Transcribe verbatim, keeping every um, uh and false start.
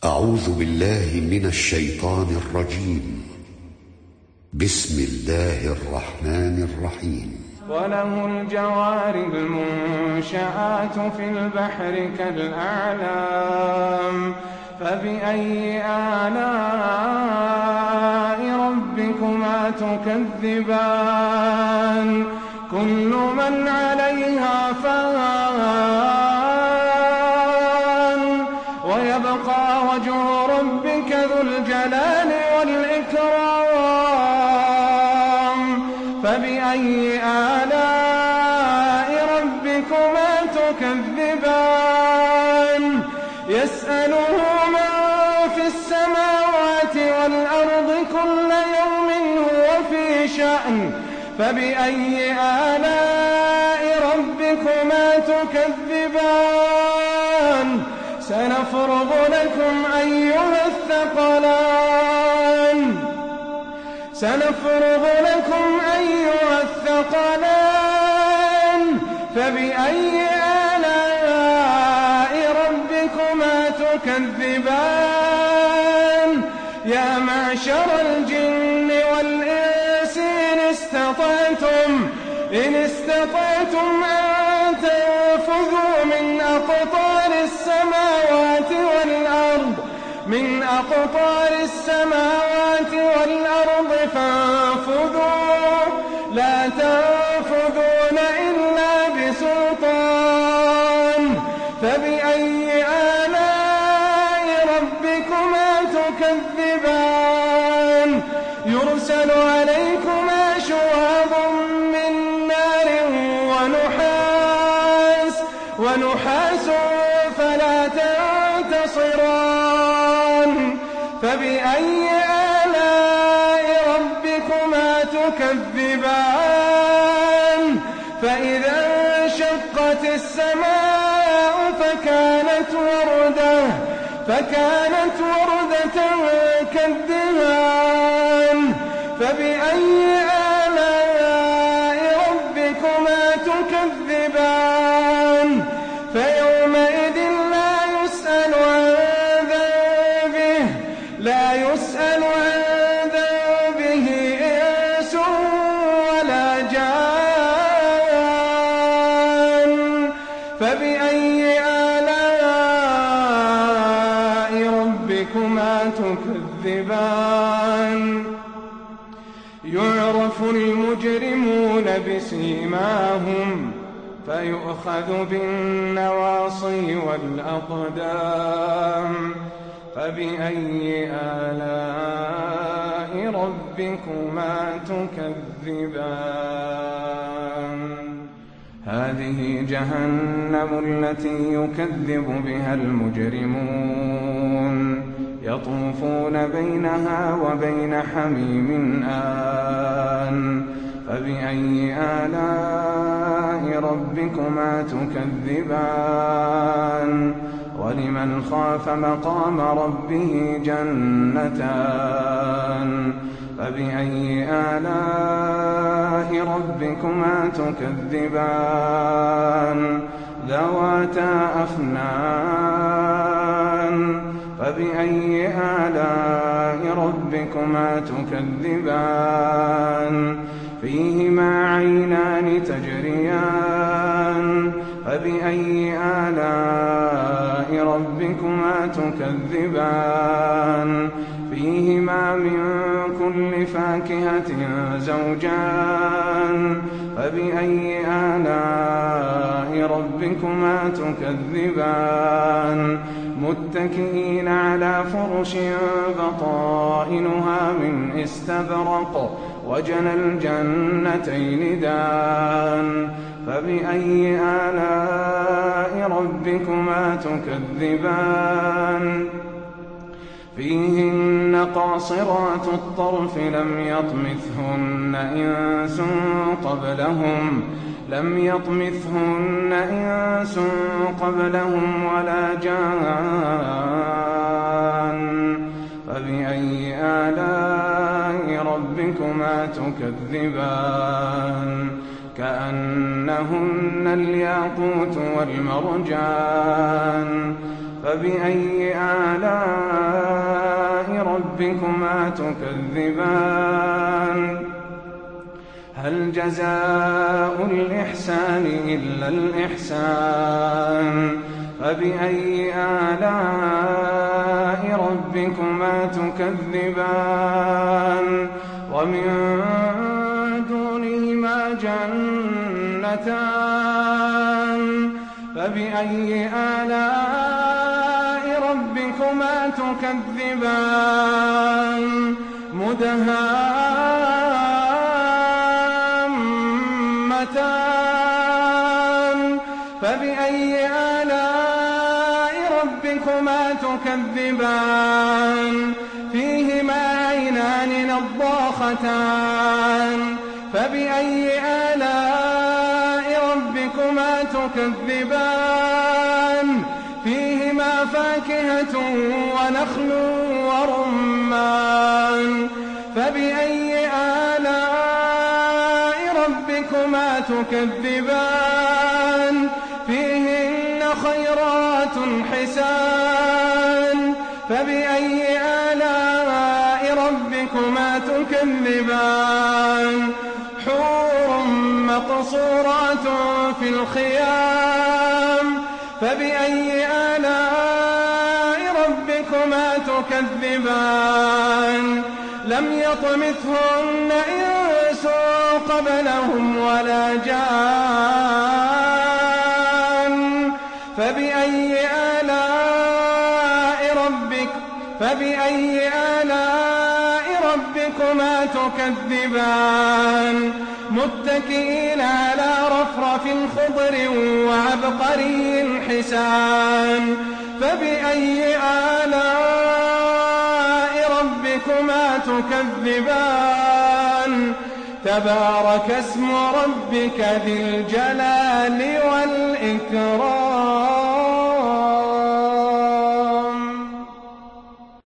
أعوذ بالله من الشيطان الرجيم. بسم الله الرحمن الرحيم. وله الجوار المنشآت في البحر كالأعلام فبأي آلاء ربكما تكذبان كل من عليها فان ويبقى وجه ربك ذو الجلال والإكرام فبأي آلاء ربكما تكذبان يسأله من في السماوات والأرض كل يوم هو في شأن فبأي آلاء ربكما تكذبان سنفرغ لكم أيها الثقلان سنفرغ لكم أيها الثقلان فبأي آلاء ربكما تكذبان يا معشر الجن والإنس إن استطعتم إن استطعتم أن تنفذوا من أقطار السماوات والأرض من أقطار السماوات والأرض فانفذوا لا تنفذون إلا بسلطان فبأي آلاء ربكما تكذبان يرسل عليكما شواظ من نار ونحاس ونحاس فلا تنتصران فبأي آلاء ربكما تكذبان فإذا انشقت السماء فكانت وردة فكانت وردة كالدهان فبأي آلاء ربكما تكذبان فيومئذ لا يسأل عن ذنبه لا يسأل عن ذنبه إنس ولا جان فبأي آلاء ربكما تكذبان يعرف المجرمون بسيماهم فيؤخذ بالنواصي والأقدام فبأي آلاء ربكما تكذبان هذه جهنم التي يكذب بها المجرمون يطوفون بينها وبين حميم آن فبأي آلاء ربكما تكذبان ولمن خاف مقام ربه جنتان فبأي آلاء ربكما تكذبان ذواتا أفنان فبأي آلاء ربكما تكذبان فيهما عينان تجريان فبأي آلاء ربكما تكذبان فيهما من كل فاكهة زوجان فبأي آلاء ربكما تكذبان متكئين على فرش بطائنها من استبرق وجنى الجنتين دان فبأي آلاء ربكما تكذبان فيهن قاصرات الطرف لم يطمثهن إنس قبلهم لم يطمثهن إنس قبلهم ولا جان فبأي آلاء ربكما تكذبان كأنهن الياقوت والمرجان فبأي آلاء ربكما تكذبان هل جزاء الإحسان إلا الإحسان فبأي آلاء ربكما تكذبان ومن دونهما جنتان فبأي آلاء ربكما تكذبان مدهامتان فبأي آلاء ربكما تكذبان فيهما عينان نضاختان فبأي آلاء ربكما تكذبان فيهما فاكهة ونخل ورمان فبأي آلاء ربكما تكذبان فيهن خيرات حسان فبأي آلاء ربكما تكذبان حور مقصورات في الخيام فبأي آلاء ربكما تكذبان لم يطمثهن إنس قبلهم ولا جان فبأي آلاء ربك فبأي آلاء ربكما تكذبان متكئين على رفرف خضر وعبقري حسان فبأي آلاء ربكما تكذبان تبارك اسم ربك ذي الجلال والإكرام